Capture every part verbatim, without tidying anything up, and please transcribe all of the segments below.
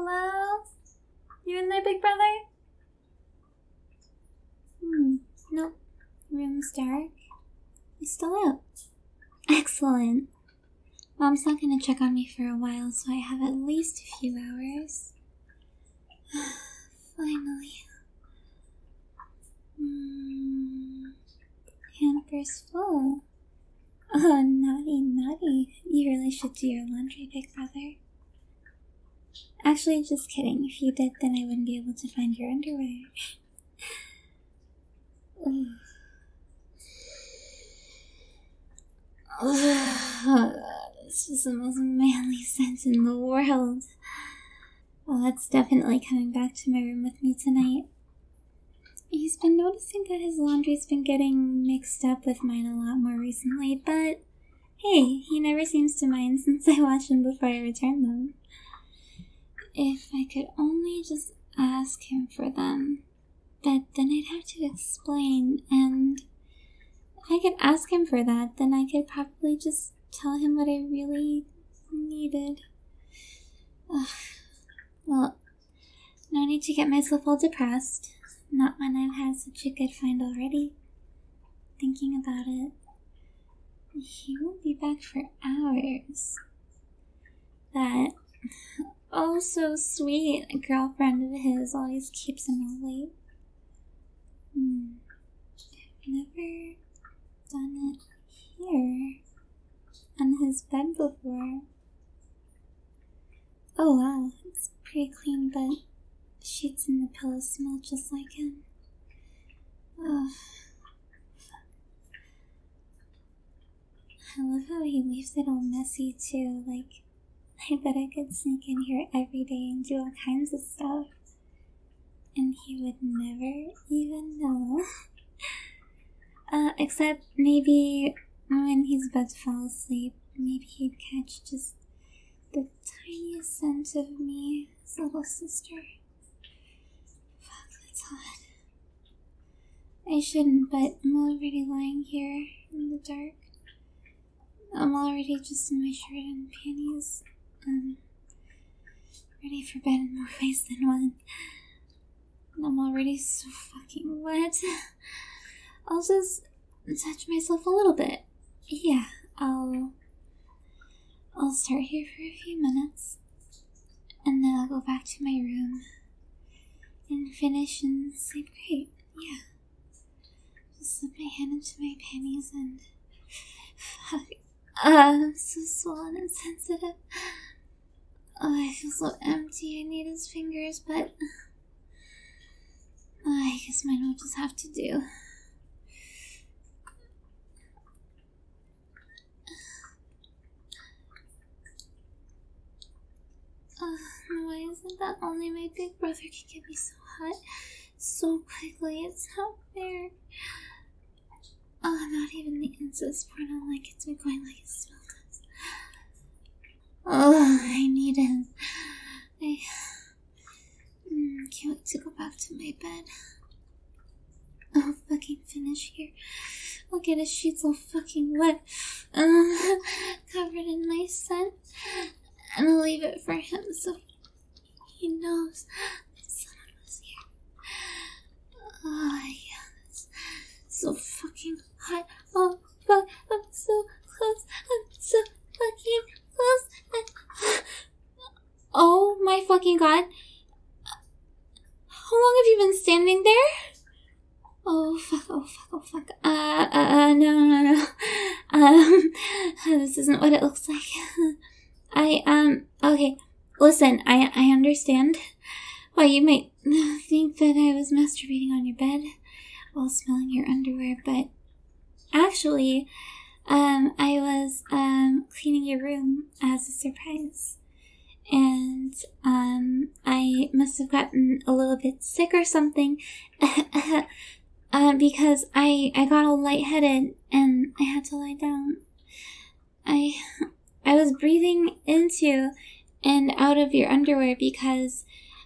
Hello? You in there, big brother? Hmm, nope. Room's dark. He's still out. Excellent. Mom's not gonna check on me for a while, so I have at least a few hours. Finally. Hmm. Hamper's full. Oh, naughty, naughty. You really should do your laundry, big brother. Actually, just kidding. If you did, then I wouldn't be able to find your underwear. This is the most manly scent in the world. Well, that's definitely coming back to my room with me tonight. He's been noticing that his laundry's been getting mixed up with mine a lot more recently, but hey, he never seems to mind since I wash them before I return them. If I could only just ask him for them, but then I'd have to explain, and if I could ask him for that, then I could probably just tell him what I really needed. Ugh. Well, no need to get myself all depressed. Not when I've had such a good find already. Thinking about it, he won't be back for hours. That oh so sweet girlfriend of his always keeps him all late. Hmm. I've never done it here on his bed before. Oh wow, it's pretty clean, but the sheets and the pillows smell just like him. Ugh. I love how he leaves it all messy too. Like, I bet I could sneak in here every day and do all kinds of stuff, and he would never even know. uh, except maybe when he's about to fall asleep, maybe he'd catch just the tiniest scent of me, his little sister. Fuck, that's hot. I shouldn't, but I'm already lying here in the dark. I'm already just in my shirt and panties, um, ready for bed in more ways than one. I'm already so fucking wet. I'll just touch myself a little bit. Yeah, I'll... I'll start here for a few minutes, and then I'll go back to my room and finish and sleep great. Yeah. Just slip my hand into my panties and... Fuck. Uh, I'm so swollen and sensitive. Oh, I feel so empty. I need his fingers, but... Oh, I guess mine will just have to do. Uh, why is it that only my big brother can get me so hot so quickly? It's not fair. Oh, not even the incest porno like it's been going like it still does. Oh, I need him. I mm, can't wait to go back to my bed. I'll fucking finish here. I'll get his sheets all fucking wet, uh, covered in my scent, and I'll leave it for him so he knows that someone was here. Oh, yeah, that's so fucking hot. Oh, fuck, I'm so close. I'm so fucking close. Oh my fucking god. How long have you been standing there? Oh, fuck, oh, fuck, oh, fuck. Uh, uh, uh, no, no, no. Um, this isn't what it looks like. I, um, okay, listen, I, I understand why you might think that I was masturbating on your bed while smelling your underwear, but actually, um, I was, um, cleaning your room as a surprise. And, um, I must have gotten a little bit sick or something, uh, because I, I got all lightheaded and I had to lie down. I, I was breathing into and out of your underwear because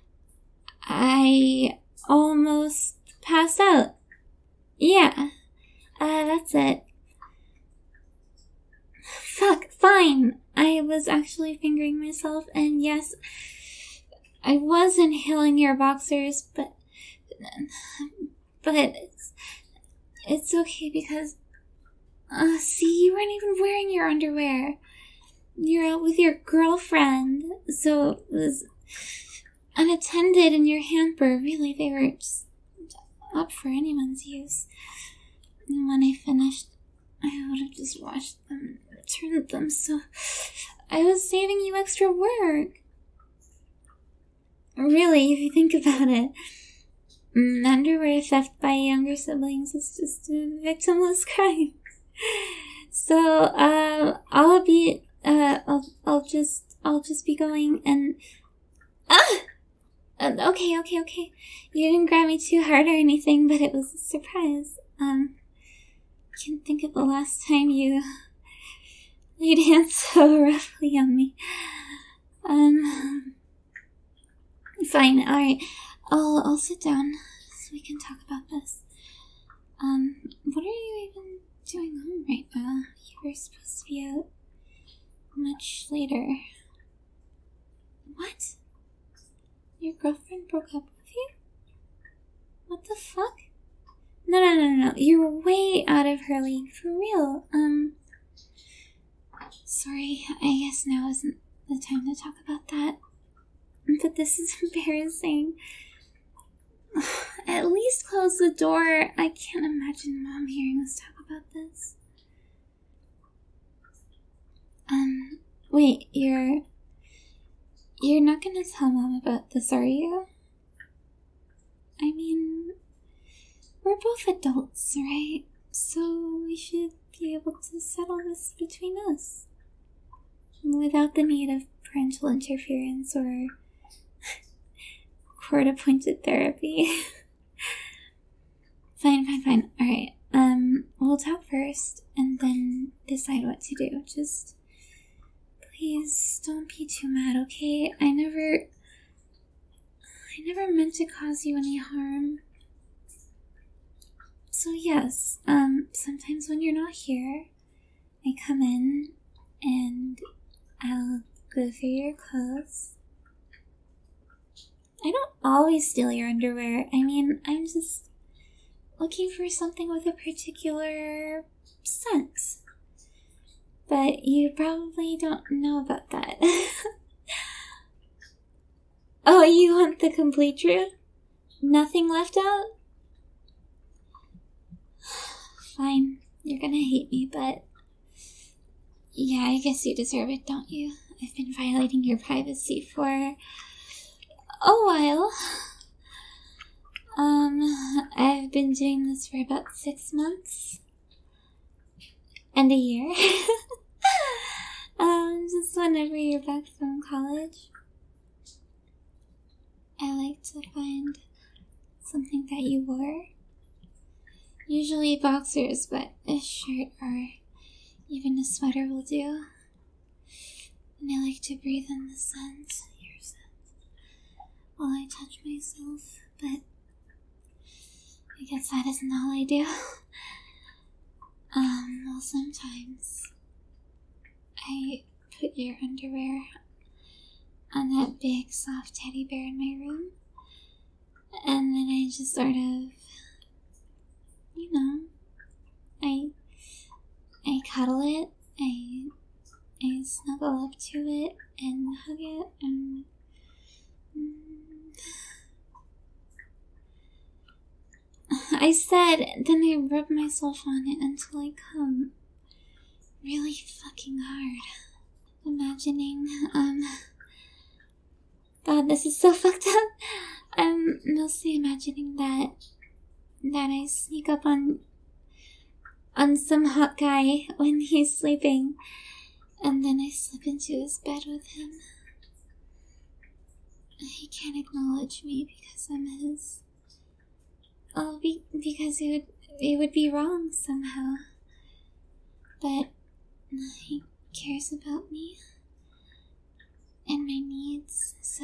I almost passed out. Yeah, uh, that's it. Fuck, fine. I was actually fingering myself, and yes, I was inhaling your boxers, but... But it's, it's okay because... Uh, see, you weren't even wearing your underwear. You're out with your girlfriend, so it was unattended in your hamper. Really, they were just up for anyone's use. And when I finished, I would have just washed them and returned them, so I was saving you extra work. Really, if you think about it, underwear theft by younger siblings is just a victimless crime. So, uh, I'll be, uh, I'll, I'll just, I'll just be going and, ah! Uh, okay, okay, okay. You didn't grab me too hard or anything, but it was a surprise. Um, I can't think of the last time you laid hands so roughly on me. Um, fine, alright. I'll, I'll sit down so we can talk about this. Um, what are you even doing home right now? You were supposed to be out much later. What? Your girlfriend broke up with you? What the fuck? No, no, no, no, no. You're way out of her league, for real. Um, sorry, I guess now isn't the time to talk about that. But this is embarrassing. At least close the door. I can't imagine Mom hearing us talk about this. Um, wait, you're... You're not gonna tell Mom about this, are you? I mean, we're both adults, right? So we should be able to settle this between us. Without the need of parental interference or court-appointed therapy. Fine, fine, fine. Alright, um, we'll talk first and then decide what to do. Just... Please don't be too mad, okay? I never... I never meant to cause you any harm. So yes, um, sometimes when you're not here, I come in and I'll go through your clothes. I don't always steal your underwear. I mean, I'm just looking for something with a particular scent. But you probably don't know about that. Oh, you want the complete truth? Nothing left out? Fine, you're gonna hate me, but... Yeah, I guess you deserve it, don't you? I've been violating your privacy for... a while. Um, I've been doing this for about six months. And a year. um, just whenever you're back from college, I like to find something that you wore. Usually boxers, but a shirt or even a sweater will do. And I like to breathe in the scent, your scent, while I touch myself, but I guess that isn't all I do. Um, well, sometimes I put your underwear on that big soft teddy bear in my room, and then I just sort of, you know, I, I cuddle it, I, I snuggle up to it and hug it, and I said, then I rub myself on it until I come really fucking hard. Imagining, um, God, this is so fucked up. I'm mostly imagining that, that I sneak up on, on some hot guy when he's sleeping, and then I slip into his bed with him. He can't acknowledge me because I'm his. Oh, be, because it would, it would be wrong somehow. But he cares about me and my needs, so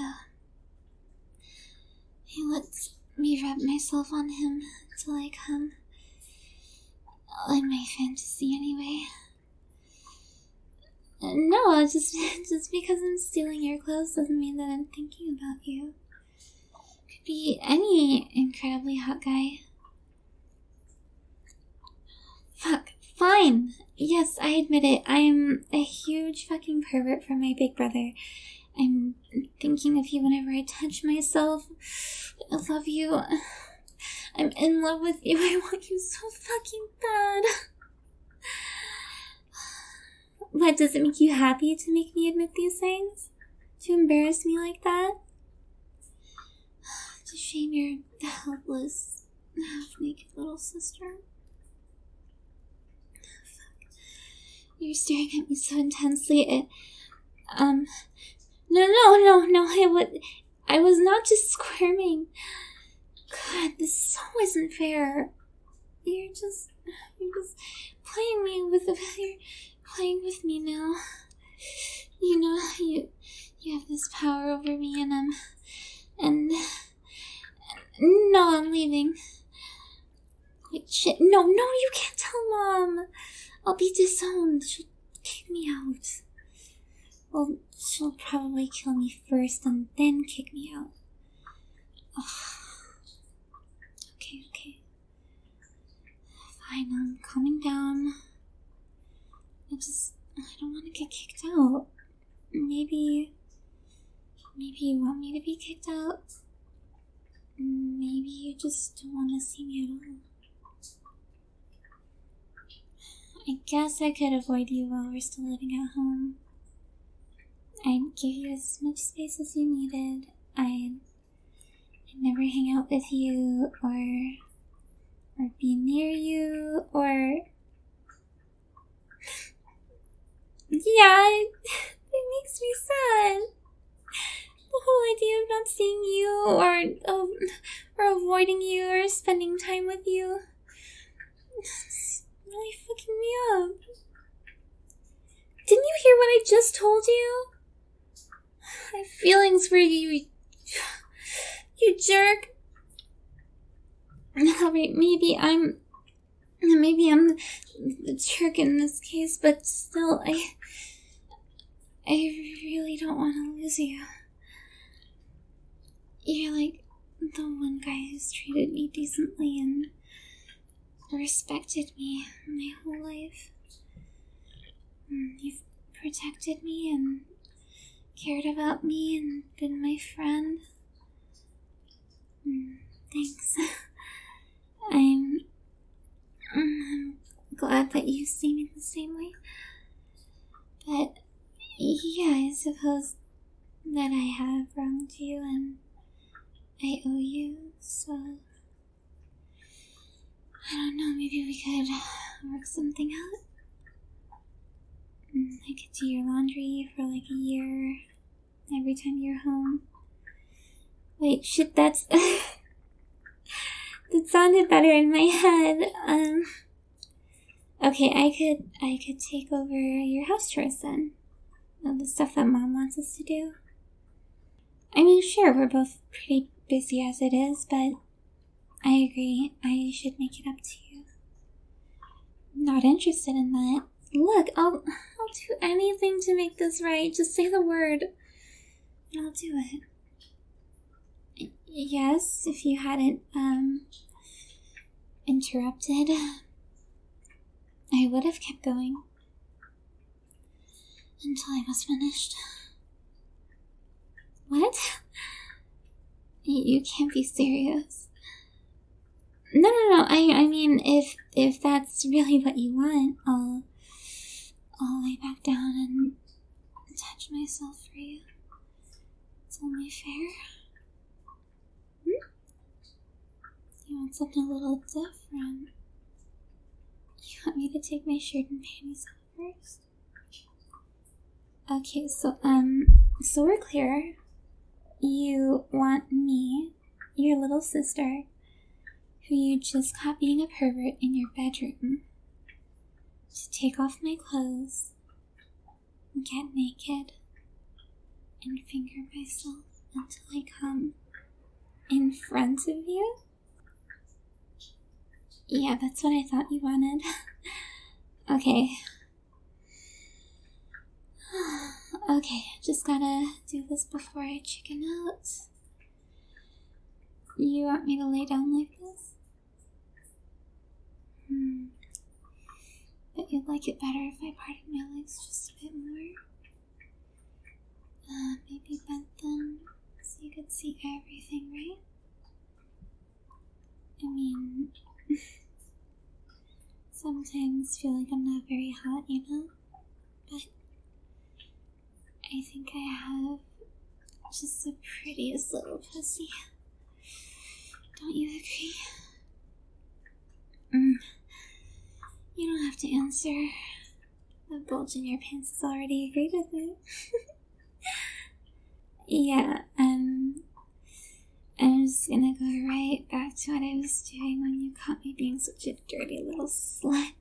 he lets me rub myself on him till I come. In my fantasy, anyway. No, just just because I'm stealing your clothes doesn't mean that I'm thinking about you. Could be any incredibly hot guy. Fuck. Fine. Yes, I admit it. I'm a huge fucking pervert for my big brother. I'm thinking of you whenever I touch myself. I love you. I'm in love with you. I want you so fucking bad. What, does it make you happy to make me admit these things? To embarrass me like that? To shame your helpless, half-naked little sister? Fuck. You're staring at me so intensely. It, um, no, no, no, no, I would, I was not just squirming. God, this so isn't fair. You're just, you're just playing me with the, you're playing with me now. You know, you, you have this power over me, and I'm, and, and no, I'm leaving. Wait, shit, no, no, you can't tell Mom. I'll be disowned. She'll kick me out. Well, she'll probably kill me first and then kick me out. Ugh. Okay, okay. Fine, I'm calming down. I just, I don't want to get kicked out. Maybe, maybe you want me to be kicked out? Maybe you just don't want to see me at all. I guess I could avoid you while we're still living at home. I'd give you as much space as you needed. I'd, I'd never hang out with you, or, or be near you, or... Yeah, it, it makes me sad. The whole idea of not seeing you, or, um, or avoiding you, or spending time with you. It's really fucking me up. Didn't you hear what I just told you? I have feelings for you, you jerk. Alright, maybe I'm, maybe I'm the jerk in this case, but still, I, I really don't want to lose you. You're like the one guy who's treated me decently and respected me my whole life. You've protected me and cared about me and been my friend. Thanks. I'm, I'm glad that you see me the same way. But, yeah, I suppose that I have wronged you and I owe you, so... I don't know, maybe we could work something out. I could do your laundry for like a year, every time you're home. Wait, shit, that's... that sounded better in my head. Um, okay, I could, I could take over your house chores then. All the stuff that Mom wants us to do. I mean, sure, we're both pretty busy as it is, but I agree, I should make it up to you. Not interested in that. Look, I'll, I'll do anything to make this right. Just say the word, and I'll do it. Yes, if you hadn't, um, interrupted, I would have kept going until I was finished. What? You can't be serious. No, no, no, I, I mean, if, if that's really what you want, I'll, I'll lay back down and touch myself for you. It's only fair. Hmm? You want something a little different? You want me to take my shirt and panties off first? Okay, so, um, so we're clear. You want me, your little sister, who you just caught being a pervert in your bedroom, to take off my clothes, get naked, and finger myself until I come in front of you? Yeah, that's what I thought you wanted. Okay. Okay, just gotta do this before I chicken out. You want me to lay down like this? Hmm. But you'd like it better if I parted my legs just a bit more. Uh, maybe bent them so you could see everything, right? I mean, sometimes feel like I'm not very hot, you know? But I think I have just the prettiest little pussy. Don't you agree? Mm. You don't have to answer. The bulge in your pants has already agreed with me. Yeah, um, I'm just gonna go right back to what I was doing when you caught me being such a dirty little slut.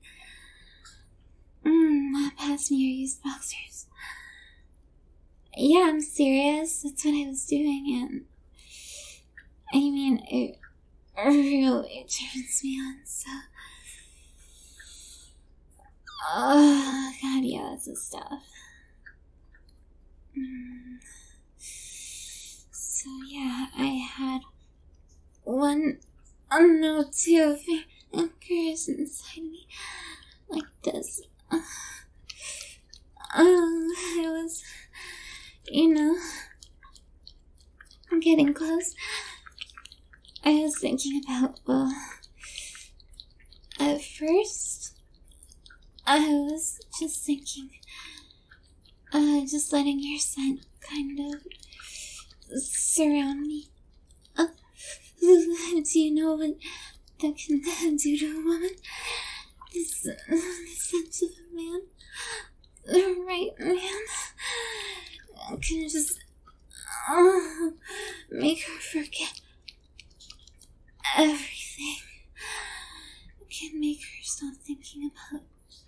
Mmm, pass me your used boxers. Yeah, I'm serious. That's what I was doing, and I mean, it really turns me on, so. Oh, God, yeah, that's the stuff. Mm. So, yeah, I had one, oh no, two fingers inside me, like this. Oh, I was, you know, getting close. I was thinking about, well, at first, I was just thinking, uh, just letting your scent kind of surround me. Uh, do you know what that can do to a woman? This, uh, the scent of a man, the right man, can just uh, make her forget everything. Can make her stop thinking about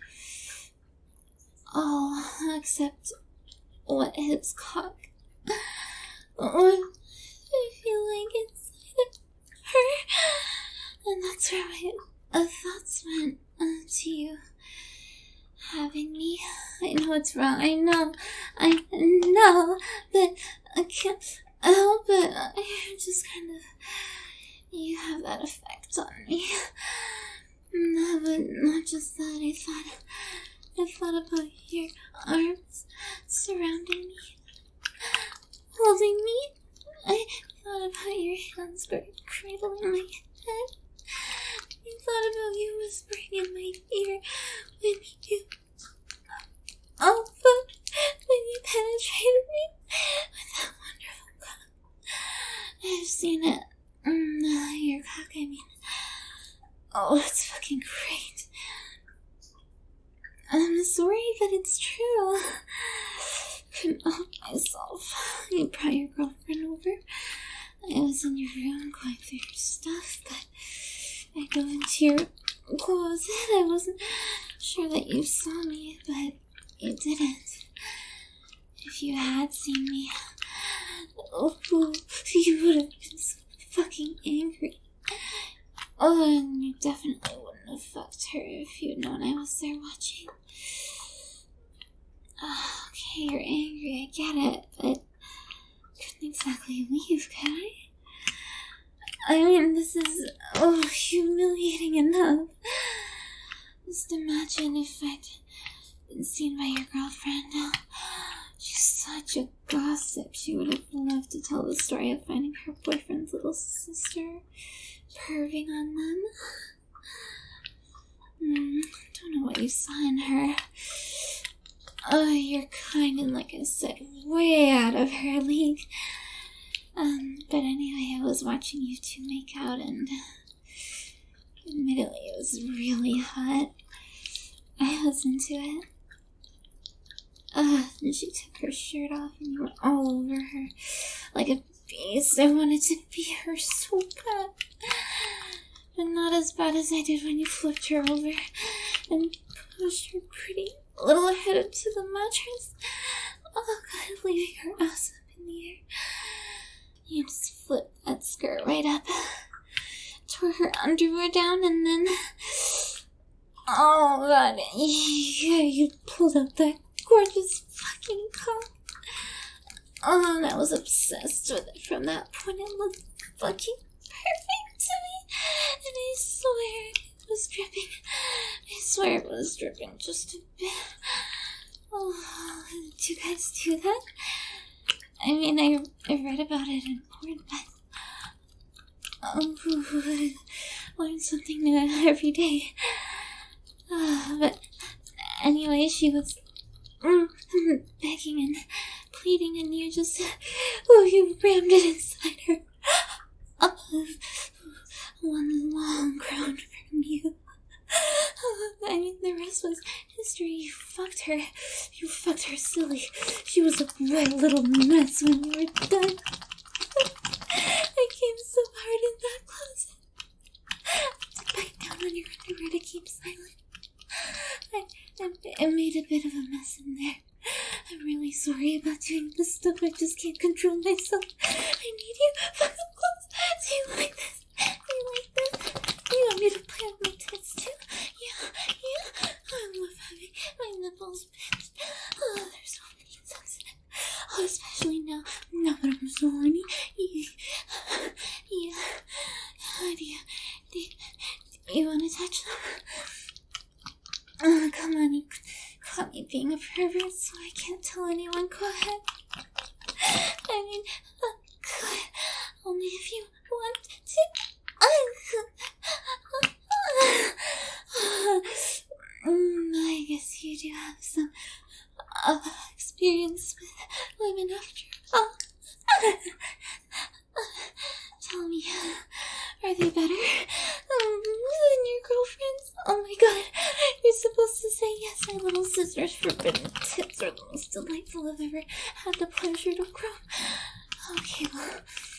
all except what his cock what I feel like inside of her. And that's where my uh, thoughts went uh, to you having me. I know it's wrong. I know. I know. But I can't help it. I just kind of... You have that effect on me. No, but not just that. I thought... I thought about your arms surrounding me, holding me. I thought about your hands cradling my head. I thought about you whispering in my ear when you... Oh, but when you penetrated me with that wonderful cock. I've seen it. Mm, your cock, I mean. Oh, it's fucking great. I'm sorry, but it's true. Couldn't help myself. You brought your girlfriend over. I was in your room going through your stuff, but I go into your closet. I wasn't sure that you saw me, but you didn't. If you had seen me, oh, you would have been so fucking angry. Oh, and you definitely wouldn't have fucked her if you'd known I was there watching. Oh, okay, you're angry, I get it, but couldn't exactly leave, could I? I mean, this is, oh, humiliating enough. Just imagine if I'd been seen by your girlfriend. She's such a gossip. She would have loved to tell the story of finding her boyfriend's little sister perving on them. Mm, don't know what you saw in her. Oh, you're kind and, like I said, way out of her league. Um, but anyway, I was watching you two make out, and admittedly, it was really hot. I was into it. Uh, and she took her shirt off, and you were all over her like a beast. I wanted to be her so bad. But not as bad as I did when you flipped her over and pushed her pretty little head into the mattress. Oh God, leaving her ass up in the air. You just flipped that skirt right up, tore her underwear down, and then... Oh God, yeah, you pulled out that gorgeous fucking fucking cock. Oh, and I was obsessed with it from that point. It looked fucking perfect to me. And I swear it was dripping. I swear it was dripping just a bit. Oh, did you guys do that? I mean, I, I read about it in porn, but oh, I learn something new every day. Uh, but anyway, she was mm, begging and pleading, and you just, oh, you rammed it inside her. Oh, one long groan from you. I mean, the rest was history. You fucked her. You fucked her silly. She was a wet little mess when you were done. I came so hard in that closet. To bite down on your underwear to keep silent. I, I, I made a bit of a mess in there. I'm really sorry about doing this stuff. I just can't control myself. I need you. Fuck up close. Do you like this? Do you like this? You want me to play with my tits too? Yeah, yeah. I love having my nipples pinched. Oh, there's so many sucks in it. Oh, especially now. Now that I'm so horny. Yeah. Yeah. Oh, do you, do you, do you want to touch them? Oh, come on. You caught me being a pervert, so I can't tell anyone. Go ahead. I mean, uh, good. Only if you want to. Mm, I guess you do have some uh, experience with women after all. Tell me, are they better um, than your girlfriends? Oh my god, you're supposed to say yes. My little sister's forbidden tits are the most delightful I've ever had the pleasure to grow. Okay, well,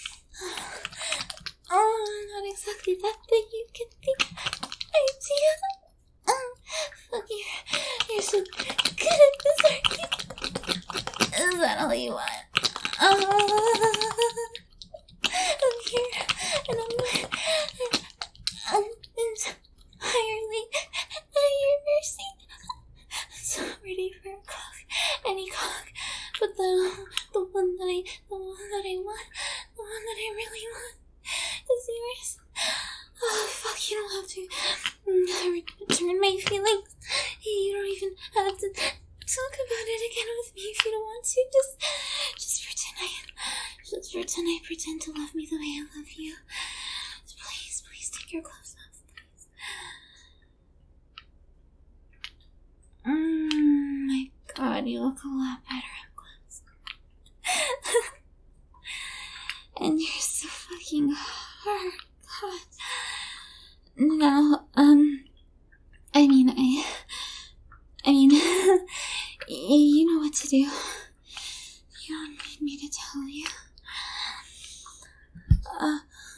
oh, not exactly that, but you can think idea. Um, fuck you. You're so good at this, aren't you? Is that all you want? Uh, I'm here, and I'm, I'm entirely at your mercy. I'm so ready for a cock, any cock, but the the one that I, the one that I want, the one that I really want, is yours. Oh, fuck, you don't have to return my feelings. You don't even have to talk about it again with me if you don't want to. Just, just pretend I, just pretend I pretend to love me the way I love you. Please, please take your clothes off, please. Mmm, my god, you look a lot better up close. And you're so fucking hard. God. Now, um, I mean, I, I mean, you know what to do. You don't need me to tell you. Uh,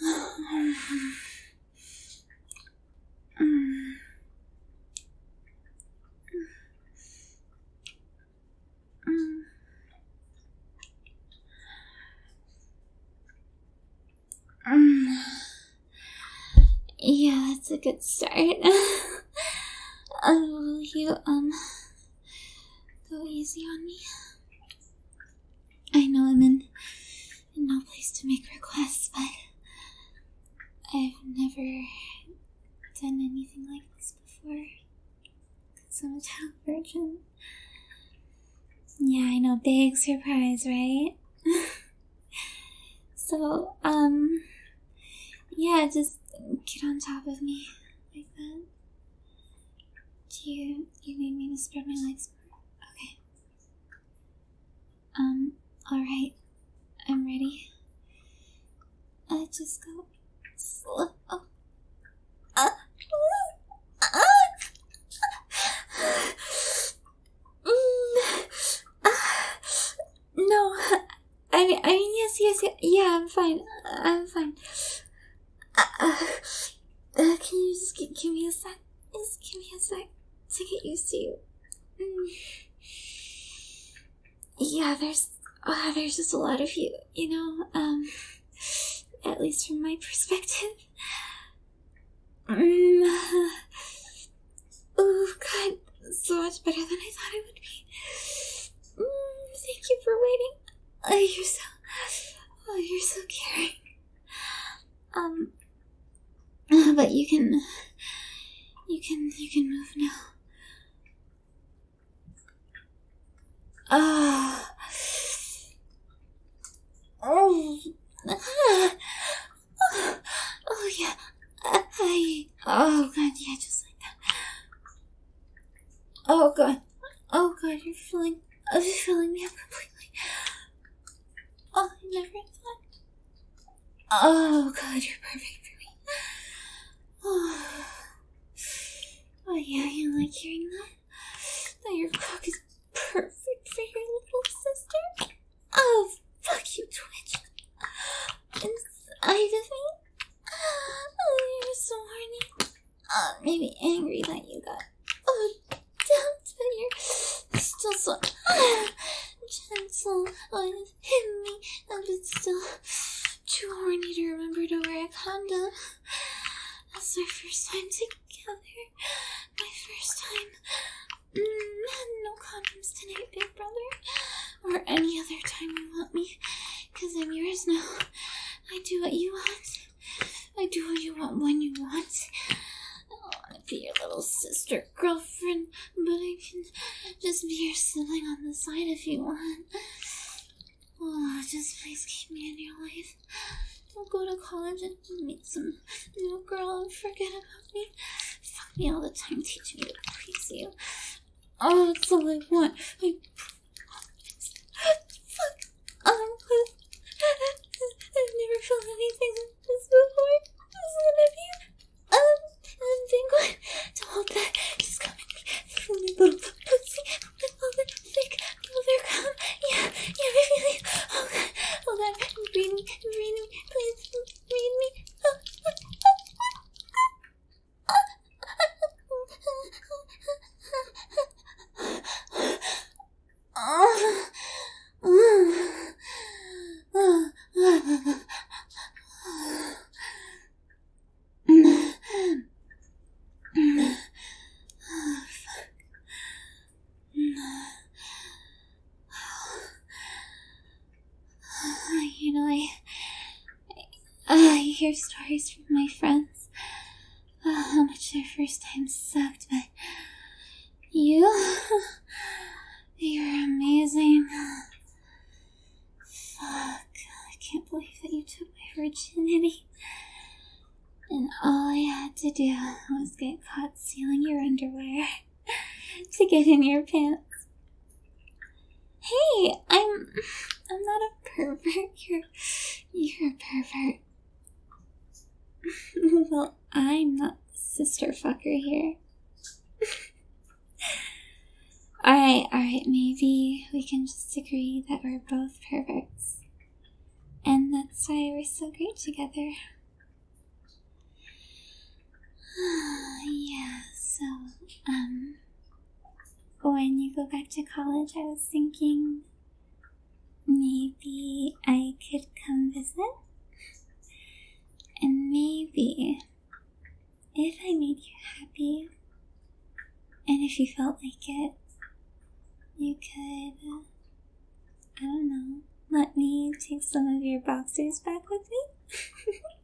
mm, mm, mm. Yeah, that's a good start. uh, will you, um, go easy on me? I know I'm in, in no place to make requests, but I've never done anything like this before, because I'm a total virgin. Yeah, I know, big surprise, right? So, um, yeah, just get on top of me like that. Do you, you need me to spread my legs more? Okay. Um, alright. I'm ready. Uh, just go slow. Oh. Uh, uh, mm, uh, no. I mean, I mean, yes, yes, yes. Yeah, I'm fine. I'm fine. Uh, uh, uh, can you just g- give me a sec? Just give me a sec to get used to you. Mm. Yeah, there's, uh, there's just a lot of you, you know, um, at least from my perspective. Mm. Oh, God, so much better than I thought it would be. Mm. Thank you for waiting. Oh, you're so... Oh, you're so caring. Um... But you can... You can... You can move now. Ah... Oh... Ah. Oh, oh, yeah. I... Oh, God, yeah, just like that. Oh, God. Oh, God, you're filling... Oh, you're filling me up completely. Oh, I never thought... Oh, God, you're perfect for me. Oh, oh yeah, you like hearing that? That your cock is perfect for your little sister? Oh, fuck you, Twitch. Inside of me? Oh, you're so horny. Oh, maybe angry that you got oh, dumped, but you're still so gentle with me, but still too horny to remember to wear a condom. That's our first time together. My first time. Mm, no condoms tonight, big brother. Or any other time you want me. Because I'm yours now. I do what you want. I do what you want when you want. I don't want to be your little sister girlfriend, but I can just be your sibling on the side if you want. Oh, just please keep me in your life. Don't go to college and meet some new girl and forget about me. Fuck me all the time, teach me to please you. Oh, that's all I want. I... Fuck. Um, I've never felt anything like this before. Just one of you. Um, and Penguin, don't hold back. Just come at me. Feel my little pussy. Oh, that thick mother cum. Yeah, yeah, really. Oh, God. Oh, God. Breathe me. Breathe me. Please, breathe me. Oh, you know, I, I, I hear stories from my friends uh, how much their first time sucked, but you, you're amazing. Fuck, I can't believe that you took my virginity. And all I had to do was get caught stealing your underwear to get in your pants. Hey, I'm, I'm not a pervert. You're, you're a pervert. Well, I'm not the sister fucker here. Alright, alright, maybe we can just agree that we're both perverts. And that's why we're so great together. Yeah, so, um, when you go back to college, I was thinking maybe I could come visit. And maybe, if I made you happy, and if you felt like it, you could, uh, I don't know, let me take some of your boxers back with me?